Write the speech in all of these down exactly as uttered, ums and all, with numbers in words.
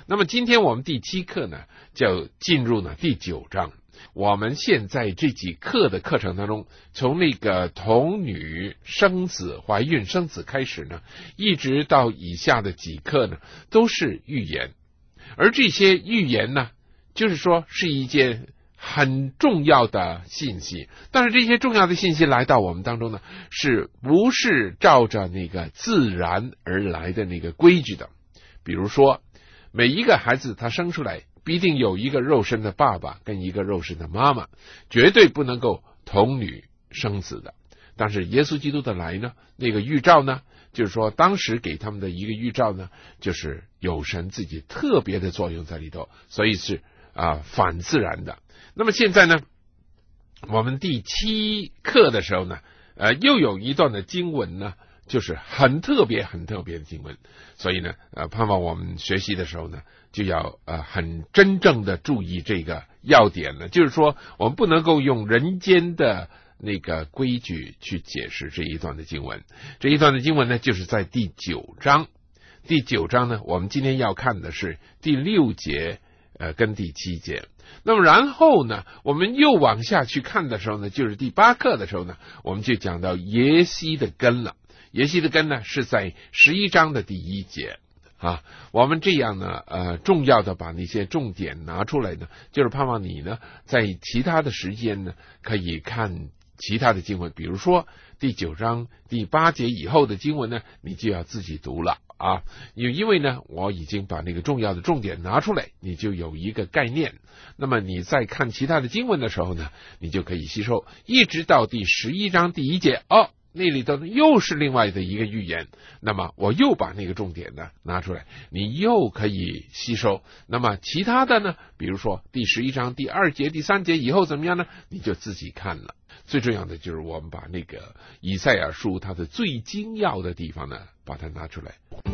那么今天我们第七课呢，就进入了第九章。我们现在这几课的课程当中，从那个童女生子、怀孕生子开始呢，一直到以下的几课呢，都是预言。而这些预言呢，就是说是一件很重要的信息，但是这些重要的信息来到我们当中呢，是不是照着那个自然而来的那个规矩的？比如说，每一个孩子他生出来必定有一个肉身的爸爸跟一个肉身的妈妈，绝对不能够童女生子的。但是耶稣基督的来呢，那个预兆呢，就是说当时给他们的一个预兆呢，就是有神自己特别的作用在里头，所以是啊、呃、反自然的。那么现在呢，我们第七课的时候呢，呃，又有一段的经文呢，就是很特别、很特别的经文，所以呢，呃，盼望我们学习的时候呢，就要呃很真正的注意这个要点呢，就是说，我们不能够用人间的那个规矩去解释这一段的经文。这一段的经文呢，就是在第九章。第九章呢，我们今天要看的是第六节，呃，跟第七节。那么然后呢，我们又往下去看的时候呢，就是第八课的时候呢，我们就讲到耶西的根了。耶西的根呢，是在十一章的第一节啊。我们这样呢，呃，重要的把那些重点拿出来呢，就是盼望你呢，在其他的时间呢，可以看其他的经文，比如说第九章第八节以后的经文呢，你就要自己读了啊。因为呢，我已经把那个重要的重点拿出来，你就有一个概念。那么你在看其他的经文的时候呢，你就可以吸收，一直到第十一章第一节哦。那里头又是另外的一个预言，那么我又把那个重点呢拿出来，你又可以吸收。那么其他的呢，比如说第十一章第二节第三节以后怎么样呢，你就自己看了。最重要的就是我们把那个以赛亚书它的最精要的地方呢，把它拿出来。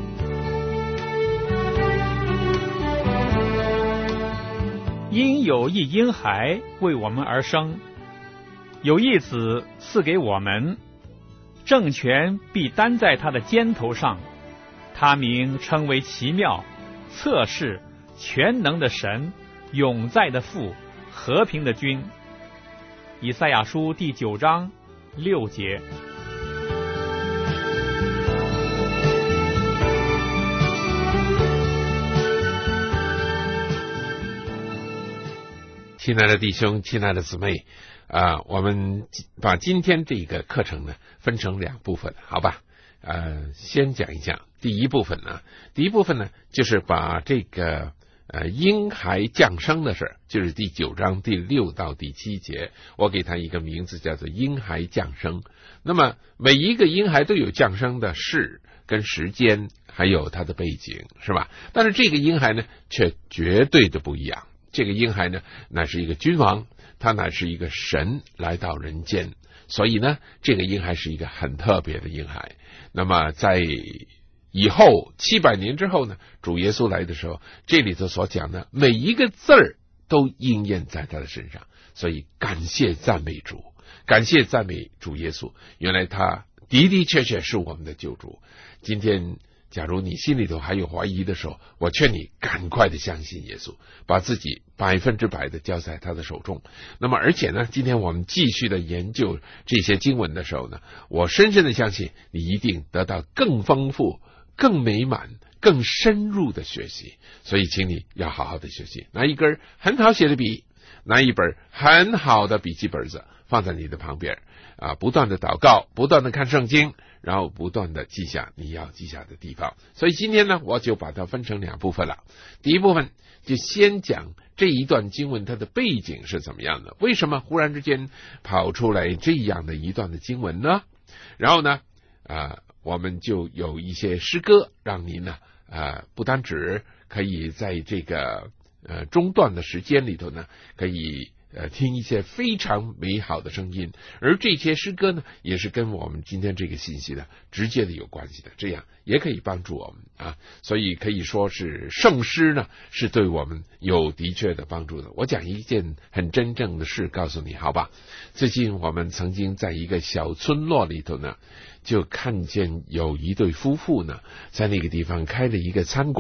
因有一婴孩为我们而生，有一子赐给我们，政权必担在他的肩头上，他名称为奇妙、策士、全能的神、永在的父、和平的君。以赛亚书第九章六节。 亲爱的弟兄，亲爱的姊妹啊、呃，我们把今天这个课程呢分成两部分，好吧？呃，先讲一讲第一部分呢，第一部分呢就是把这个呃婴孩降生的事，就是第九章第六到第七节，我给他一个名字叫做婴孩降生。那么每一个婴孩都有降生的事跟时间，还有他的背景，是吧？但是这个婴孩呢，却绝对的不一样。这个婴孩呢，乃是一个君王，他乃是一个神来到人间，所以呢，这个婴孩是一个很特别的婴孩。那么在以后七百年之后呢，主耶稣来的时候，这里头所讲的每一个字儿都应验在他的身上，所以感谢赞美主，感谢赞美主耶稣，原来他的的确确是我们的救主。今天假如你心里头还有怀疑的时候，我劝你赶快的相信耶稣，把自己百分之百的交在他的手中。那么而且呢，今天我们继续的研究这些经文的时候呢，我深深的相信你一定得到更丰富、更美满、更深入的学习。所以请你要好好的学习，拿一根很好写的笔，拿一本很好的笔记本子放在你的旁边啊，不断的祷告，不断的看圣经，然后不断的记下你要记下的地方。所以今天呢，我就把它分成两部分了。第一部分就先讲这一段经文它的背景是怎么样的，为什么忽然之间跑出来这样的一段的经文呢？然后呢，啊、呃，我们就有一些诗歌，让您呢，呃，不单只可以在这个呃中段的时间里头呢，可以呃，听一些非常美好的声音，而这些诗歌呢，也是跟我们今天这个信息呢直接的有关系的，这样也可以帮助我们啊。所以可以说是圣诗呢，是对我们有的确的帮助的。我讲一件很真正的事告诉你，好吧？最近我们曾经在一个小村落里头呢，就看见有一对夫妇呢，在那个地方开了一个餐馆。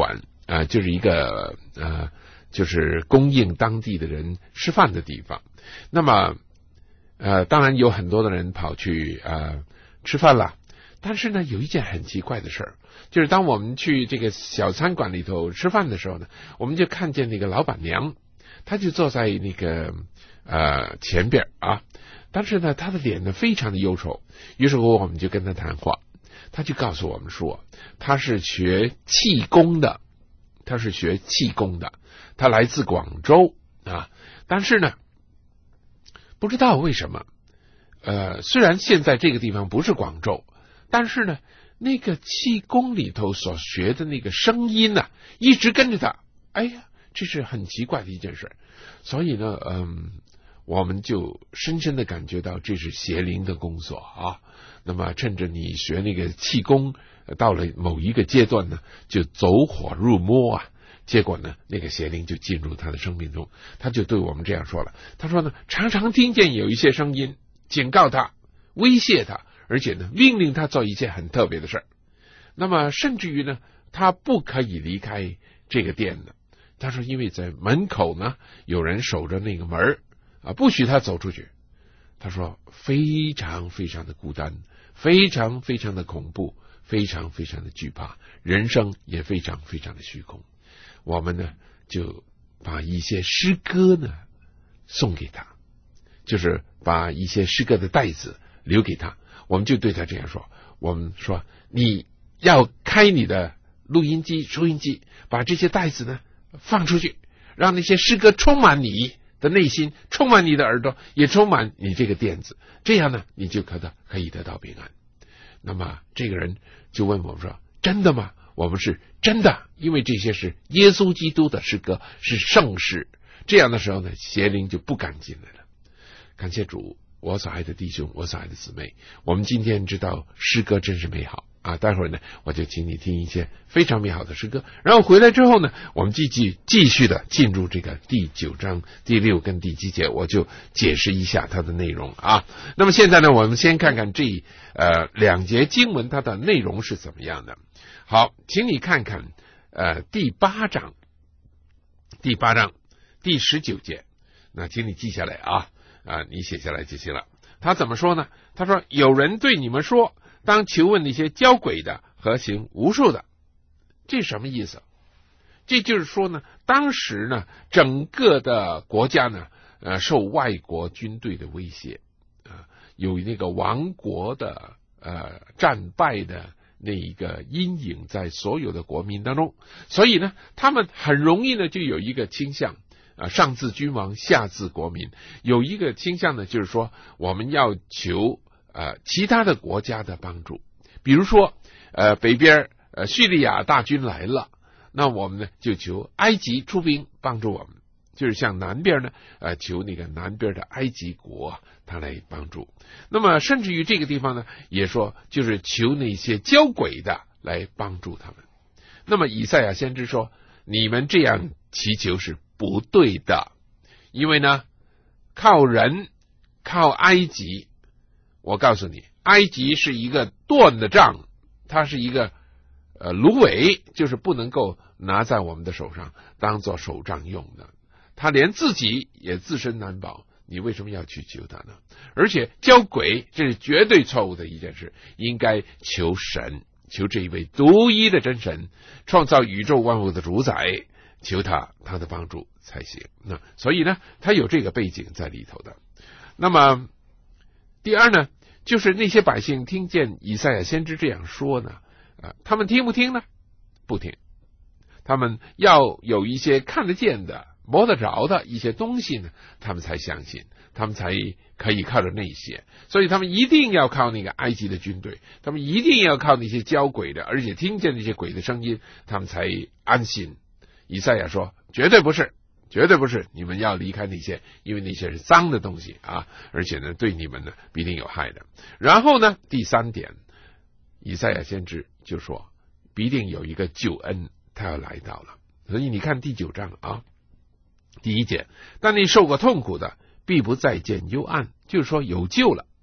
啊、呃，就是一个呃，就是供应当地的人吃饭的地方。那么呃，当然有很多的人跑去呃吃饭了，但是呢，有一件很奇怪的事儿，就是当我们去这个小餐馆里头吃饭的时候呢，我们就看见那个老板娘，她就坐在那个呃前边啊，但是呢，她的脸呢非常的忧愁。于是乎，我们就跟她谈话，她就告诉我们说，她是学气功的，她是学气功的，她来自广州啊，但是呢，不知道为什么，呃，虽然现在这个地方不是广州，但是呢，那个气功里头所学的那个声音呢、啊，一直跟着他。哎呀，这是很奇怪的一件事。所以呢，嗯，我们就深深的感觉到这是邪灵的工作啊。那么，趁着你学那个气功到了某一个阶段呢，就走火入魔啊。结果呢，那个邪灵就进入他的生命中，他就对我们这样说了。他说呢，常常听见有一些声音警告他、威胁他，而且呢，命令他做一件很特别的事儿。那么，甚至于呢，他不可以离开这个店的。他说，因为在门口呢，有人守着那个门啊，不许他走出去。他说，非常非常的孤单，非常非常的恐怖，非常非常的惧怕，人生也非常非常的虚空。我们呢，就把一些诗歌呢送给他，就是把一些诗歌的带子留给他。我们就对他这样说，我们说，你要开你的录音机、收音机，把这些带子呢放出去，让那些诗歌充满你的内心，充满你的耳朵，也充满你这个垫子，这样呢，你就可得可以得到平安。那么这个人就问我们说，真的吗？我们是真的，因为这些是耶稣基督的诗歌，是圣诗。这样的时候呢，邪灵就不敢进来了。感谢主，我所爱的弟兄，我所爱的姊妹，我们今天知道诗歌真是美好啊！待会儿呢，我就请你听一些非常美好的诗歌，然后回来之后呢，我们继续继续的进入这个第九章第六跟第七节，我就解释一下它的内容啊。那么现在呢，我们先看看这呃两节经文它的内容是怎么样的。好，请你看看呃第八章，第八章第十九节，那请你记下来啊啊，你写下来就行了。他怎么说呢？他说，有人对你们说，当求问那些交鬼的和行巫术的。这什么意思？这就是说呢，当时呢，整个的国家呢，呃，受外国军队的威胁啊、呃，有那个亡国的呃战败的那一个阴影在所有的国民当中，所以呢，他们很容易呢就有一个倾向啊，上至君王，下至国民，有一个倾向呢，就是说我们要求呃其他的国家的帮助，比如说呃北边呃叙利亚大军来了，那我们呢就求埃及出兵帮助我们，就是向南边呢呃求那个南边的埃及国他来帮助。那么甚至于这个地方呢，也说就是求那些交鬼的来帮助他们。那么以赛亚先知说，你们这样祈求是不对的，因为呢，靠人靠埃及，我告诉你，埃及是一个断的杖，它是一个呃芦苇，就是不能够拿在我们的手上当做手杖用的，他连自己也自身难保，你为什么要去求他呢？而且交鬼，这是绝对错误的一件事，应该求神，求这一位独一的真神，创造宇宙万物的主宰，求他他的帮助才行。那所以呢，他有这个背景在里头的。那么第二呢，就是那些百姓听见以赛亚先知这样说呢，呃，他们听不听呢？不听。他们要有一些看得见的、摸得着的一些东西呢，他们才相信，他们才可以靠着那些。所以他们一定要靠那个埃及的军队，他们一定要靠那些交鬼的，而且听见那些鬼的声音，他们才安心。以赛亚说，绝对不是，绝对不是，你们要离开那些，因为那些是脏的东西啊，而且呢，对你们呢必定有害的。然后呢，第三点，以赛亚先知就说，必定有一个救恩，他要来到了。所以你看第九章啊，第一节，但你受过痛苦的，必不再见幽暗，就是说有救了。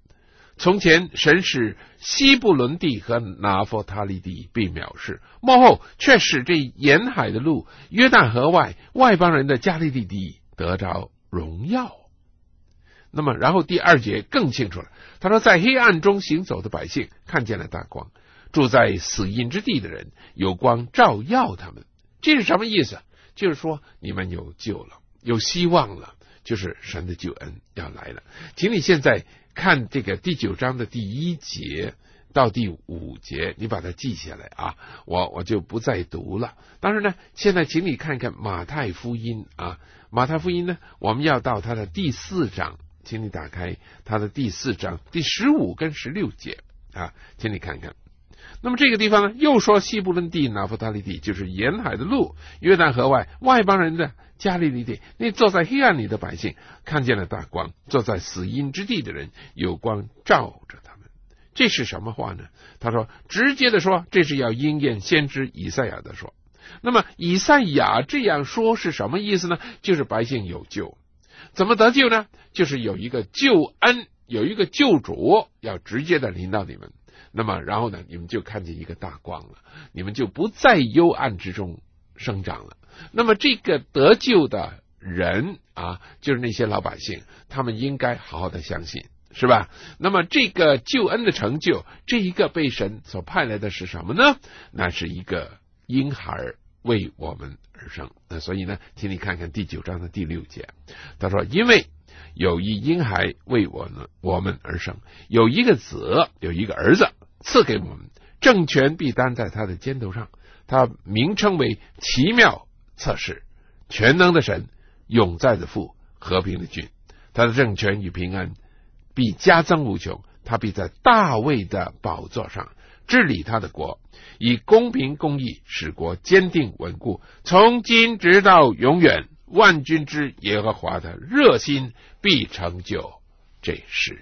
从前神使西布伦地和拿弗他利地被藐视，末后却使这沿海的路约旦河外外邦人的加利利地得着荣耀。那么然后第二节更清楚了，他说在黑暗中行走的百姓看见了大光，住在死荫之地的人有光照耀他们。这是什么意思？就是说你们有救了，有希望了，就是神的救恩要来了。请你现在看这个第九章的第一节到第五节，你把它记下来啊，我我就不再读了。当然呢，现在请你看看马太福音啊，马太福音呢，我们要到它的第四章，请你打开它的第四章第十五跟十六节啊，请你看看。那么这个地方呢，又说西布伦地、拿弗他利地，就是沿海的路，约旦河外外邦人的加利利地。那坐在黑暗里的百姓看见了大光，坐在死荫之地的人有光照着他们。这是什么话呢？他说，直接的说，这是要应验先知以赛亚的说。那么以赛亚这样说是什么意思呢？就是百姓有救。怎么得救呢？就是有一个救恩，有一个救主要直接的临到你们。那么然后呢，你们就看见一个大光了，你们就不在幽暗之中生长了。那么这个得救的人啊，就是那些老百姓，他们应该好好的相信，是吧？那么这个救恩的成就，这一个被神所派来的是什么呢？那是一个婴孩为我们而生。那所以呢，请你看看第九章的第六节，他说，因为有一婴孩为我们我们而生，有一个子，有一个儿子赐给我们，政权必担在他的肩头上，他名称为奇妙策士，全能的神，永在的父，和平的君。他的政权与平安必加增无穷，他必在大卫的宝座上治理他的国，以公平公义使国坚定稳固，从今直到永远。万军之耶和华的热心必成就这事。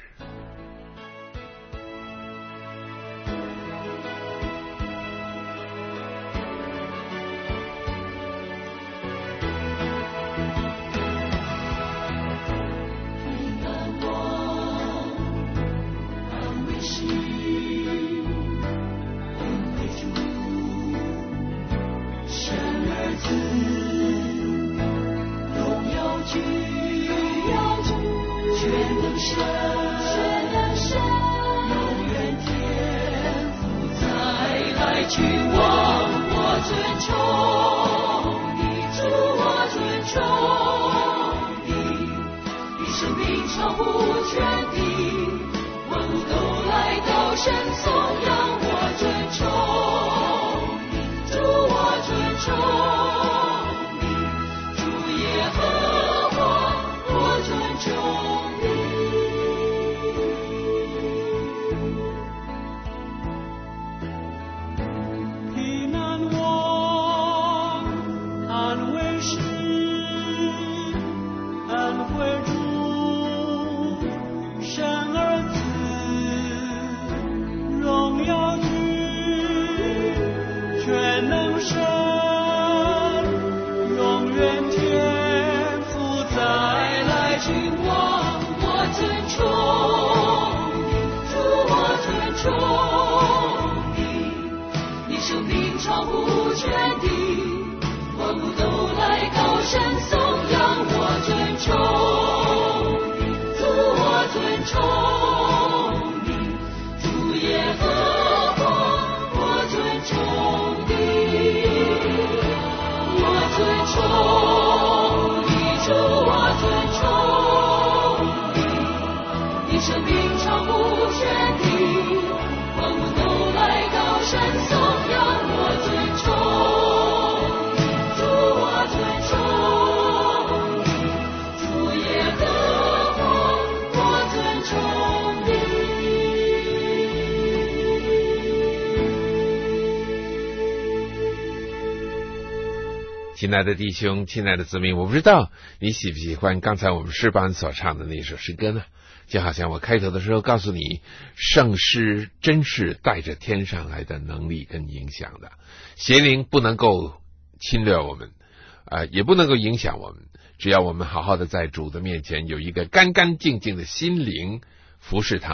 亲爱的弟兄，亲爱的姊妹，我不知道你喜不喜欢刚才我们诗班所唱的那首诗歌呢？就好像我开头的时候告诉你，圣诗真是带着天上来的能力跟影响的，邪灵不能够侵略我们，呃，也不能够影响我们，只要我们好好的在主的面前有一个干干净净的心灵服侍他，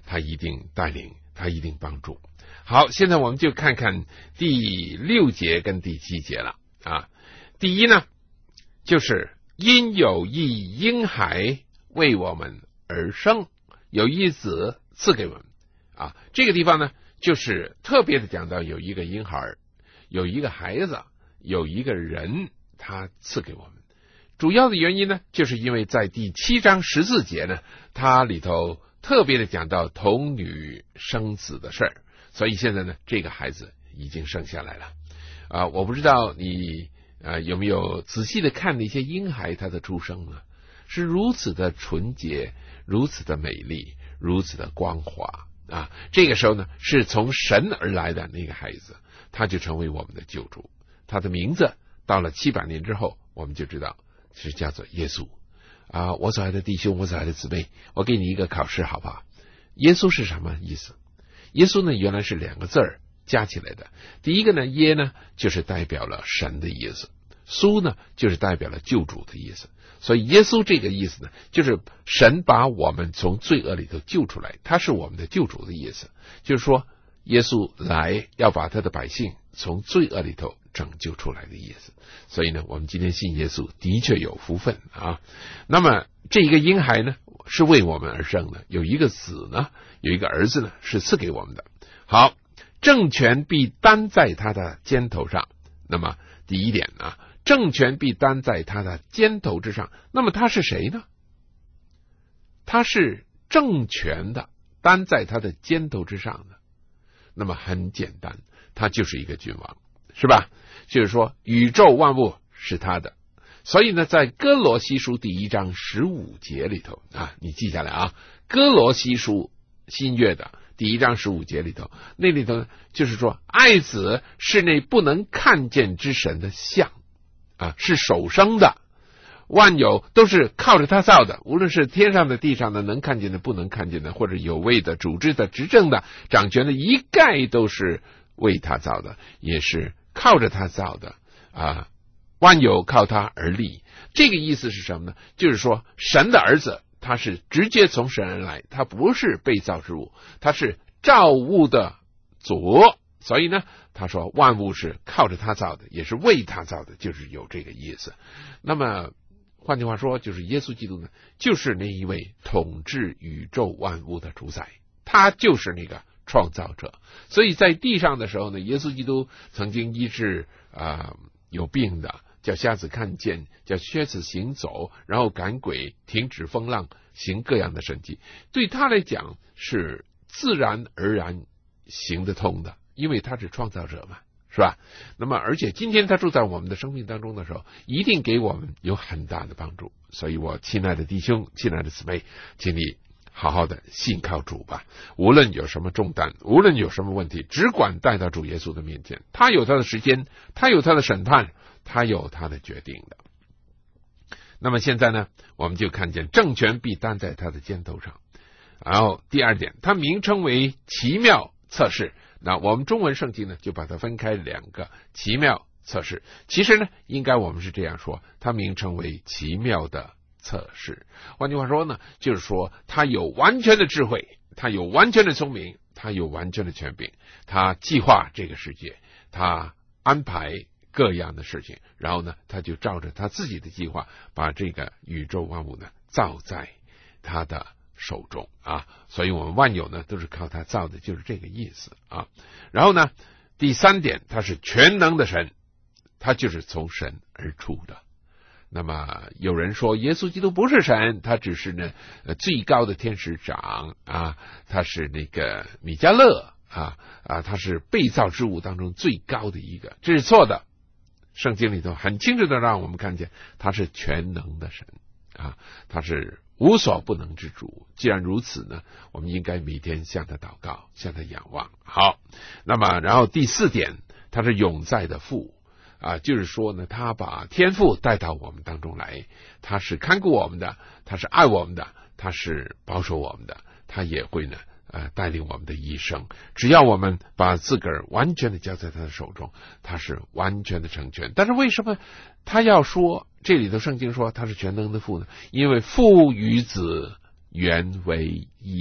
他一定带领，他一定帮助。好，现在我们就看看第六节跟第七节了啊。第一呢，就是因有一婴孩为我们而生，有一子赐给我们啊。这个地方呢，就是特别的讲到有一个婴孩，有一个孩子，有一个人，他赐给我们。主要的原因呢，就是因为在第七章十四节呢，它里头特别的讲到童女生子的事儿，所以现在呢，这个孩子已经生下来了啊。我不知道你啊有没有仔细的看那些婴孩他的出生呢？是如此的纯洁，如此的美丽，如此的光滑啊。这个时候呢，是从神而来的那个孩子，他就成为我们的救主。他的名字到了七百年之后，我们就知道是叫做耶稣啊。我所爱的弟兄，我所爱的姊妹，我给你一个考试好不好？耶稣是什么意思？耶稣呢，原来是两个字儿加起来的。第一个呢，耶呢就是代表了神的意思，稣呢就是代表了救主的意思。所以耶稣这个意思呢，就是神把我们从罪恶里头救出来，他是我们的救主的意思。就是说耶稣来要把他的百姓从罪恶里头拯救出来的意思。所以呢，我们今天信耶稣的确有福分啊。那么这一个婴孩呢，是为我们而生的，有一个子呢，有一个儿子呢，是赐给我们的。好，政权必担在他的肩头上。那么第一点啊，政权必担在他的肩头之上。那么他是谁呢？他是政权的，担在他的肩头之上的。那么很简单，他就是一个君王，是吧？就是说宇宙万物是他的。所以呢，在哥罗西书第一章十五节里头啊，你记下来啊，哥罗西书新约的第一章十五节里头，那里头就是说，爱子是那不能看见之神的像啊，是首生的，万有都是靠着他造的，无论是天上的地上的，能看见的不能看见的，或者有位的主治的执政的掌权的，一概都是为他造的，也是靠着他造的啊。万有靠他而立。这个意思是什么呢？就是说神的儿子他是直接从神而来，他不是被造之物，他是造物的主。所以呢，他说万物是靠着他造的，也是为他造的，就是有这个意思。那么换句话说，就是耶稣基督呢，就是那一位统治宇宙万物的主宰，他就是那个创造者。所以在地上的时候呢，耶稣基督曾经医治啊、呃、有病的，叫瞎子看见，叫瘸子行走，然后赶鬼，停止风浪，行各样的神迹。对他来讲是自然而然行得通的，因为他是创造者嘛，是吧？那么而且今天他住在我们的生命当中的时候，一定给我们有很大的帮助。所以我亲爱的弟兄，亲爱的姊妹，请你好好的信靠主吧。无论有什么重担，无论有什么问题，只管带到主耶稣的面前，他有他的时间，他有他的审判，他有他的决定的。那么现在呢，我们就看见政权必担在他的肩头上。然后第二点，他名称为奇妙测试。那我们中文圣经呢，就把它分开两个，奇妙测试。其实呢，应该我们是这样说，它名称为奇妙的测试。换句话说呢，就是说他有完全的智慧，他有完全的聪明，他有完全的权柄，他计划这个世界，他安排各样的事情，然后呢，他就照着他自己的计划，把这个宇宙万物呢造在他的手中啊。所以我们万有呢都是靠他造的，就是这个意思啊。然后呢，第三点，他是全能的神，他就是从神而出的。那么有人说耶稣基督不是神，他只是呢最高的天使长啊，他是那个米迦勒啊啊，他是被造之物当中最高的一个，这是错的。圣经里头很清楚的让我们看见他是全能的神啊，他是无所不能之主。既然如此呢，我们应该每天向他祷告，向他仰望。好，那么然后第四点，他是永在的父啊，就是说呢，他把天父带到我们当中来，他是看顾我们的，他是爱我们的，他是保守我们的，他也会呢呃带领我们的一生。只要我们把自个儿完全的交在他的手中，他是完全的成全。但是为什么他要说这里头圣经说他是全能的父呢？因为父与子原为一，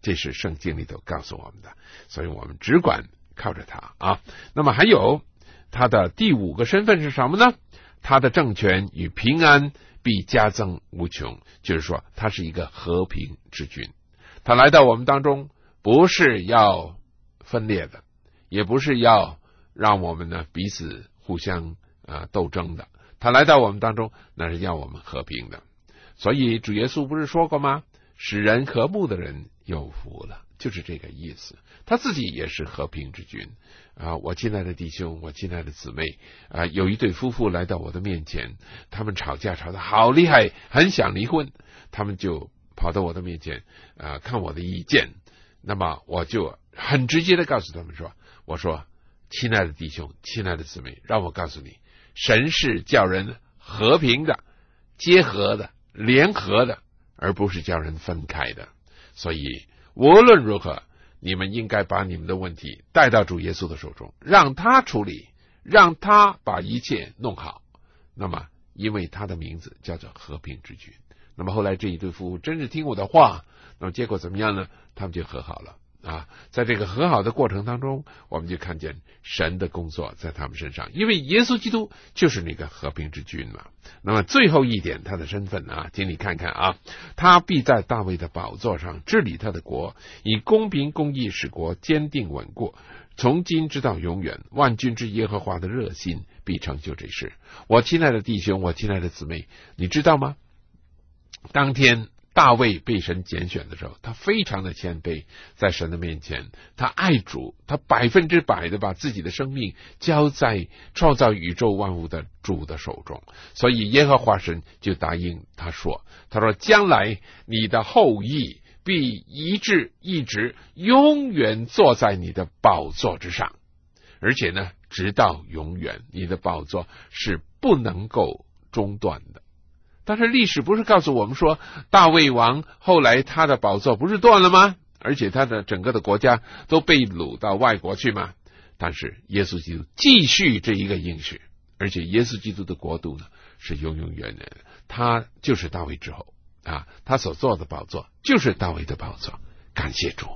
这是圣经里头告诉我们的，所以我们只管靠着他啊。那么还有他的第五个身份是什么呢？他的政权与平安必加增无穷，就是说他是一个和平之君。他来到我们当中，不是要分裂的，也不是要让我们呢彼此互相呃斗争的。他来到我们当中，那是要我们和平的。所以主耶稣不是说过吗？使人和睦的人有福了，就是这个意思。他自己也是和平之君啊！我亲爱的弟兄，我亲爱的姊妹啊，有一对夫妇来到我的面前，他们吵架吵得好厉害，很想离婚，他们就跑到我的面前啊，看我的意见。那么我就很直接的告诉他们说，我说亲爱的弟兄，亲爱的姊妹，让我告诉你，神是叫人和平的、结合的、联合的，而不是叫人分开的。所以无论如何，你们应该把你们的问题带到主耶稣的手中，让他处理，让他把一切弄好。那么因为他的名字叫做和平之君。那么后来这一对夫妇真是听我的话，那么结果怎么样呢？他们就和好了啊！在这个和好的过程当中，我们就看见神的工作在他们身上，因为耶稣基督就是那个和平之君嘛。那么最后一点，他的身份啊，请你看看啊，他必在大卫的宝座上治理他的国，以公平公义使国坚定稳固，从今直到永远。万军之耶和华的热心必成就这事。我亲爱的弟兄，我亲爱的姊妹，你知道吗？当天大卫被神拣选的时候，他非常的谦卑，在神的面前，他爱主，他百分之百的把自己的生命交在创造宇宙万物的主的手中。所以耶和华神就答应他说，他说将来你的后裔必一直一直永远坐在你的宝座之上，而且呢，直到永远，你的宝座是不能够中断的。但是历史不是告诉我们说，大卫王后来他的宝座不是断了吗？而且他的整个的国家都被掳到外国去吗？但是耶稣基督继续这一个应许，而且耶稣基督的国度呢是永永远远的，他就是大卫之后啊，他所做的宝座就是大卫的宝座。感谢主。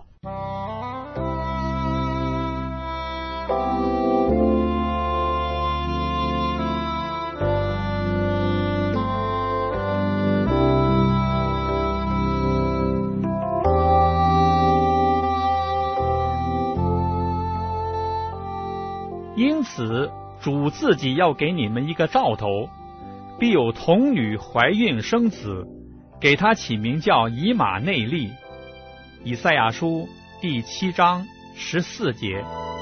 因此主自己要给你们一个兆头，必有童女怀孕生子，给他起名叫以马内利。以赛亚书第七章十四节。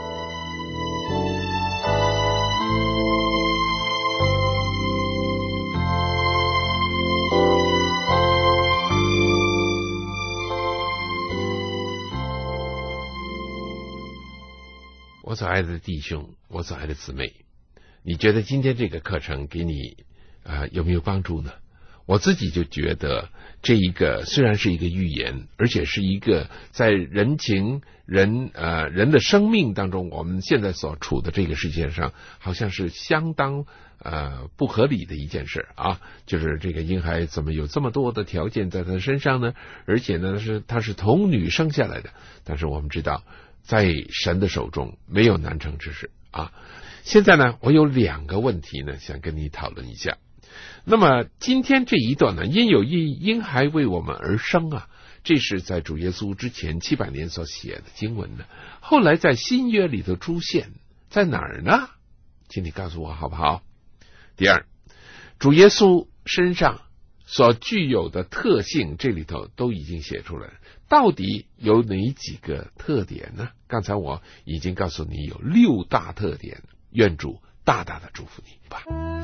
我所爱的弟兄，我所爱的姊妹，你觉得今天这个课程给你呃有没有帮助呢？我自己就觉得这一个虽然是一个预言，而且是一个在人情人呃人的生命当中，我们现在所处的这个世界上，好像是相当呃不合理的一件事啊，就是这个婴孩怎么有这么多的条件在他身上呢？而且呢是他是童女生下来的，但是我们知道在神的手中没有难成之事啊。现在呢，我有两个问题呢，想跟你讨论一下。那么今天这一段呢，因有一婴孩为我们而生啊，这是在主耶稣之前七百年所写的经文呢，后来在新约里头出现，在哪儿呢？请你告诉我好不好？第二，主耶稣身上所具有的特性，这里头都已经写出来了，到底有哪几个特点呢？刚才我已经告诉你有六大特点，愿主大大的祝福你吧。